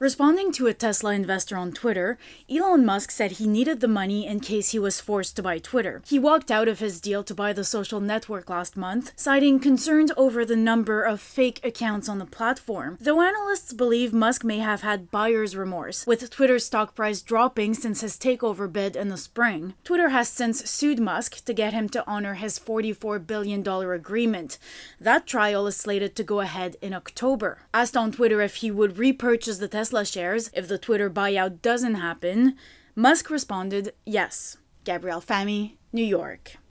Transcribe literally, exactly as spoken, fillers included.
Responding to a Tesla investor on Twitter, Elon Musk said he needed the money in case he was forced to buy Twitter. He walked out of his deal to buy the social network last month, citing concerns over the number of fake accounts on the platform, though analysts believe Musk may have had buyer's remorse, with Twitter's stock price dropping since his takeover bid in the spring. Twitter has since sued Musk to get him to honor his forty-four billion dollars agreement. That trial is slated to go ahead in October. Asked on Twitter if he would repurchase the Tesla shares if the Twitter buyout doesn't happen, Musk responded yes. Gabrielle Fahmy, New York.